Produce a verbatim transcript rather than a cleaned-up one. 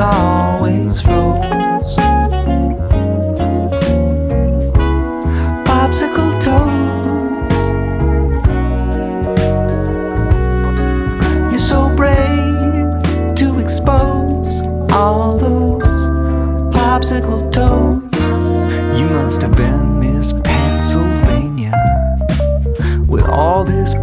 always froze. Popsicle toes, you're so brave to expose all those popsicle toes. You must have been Miss Pennsylvania with all this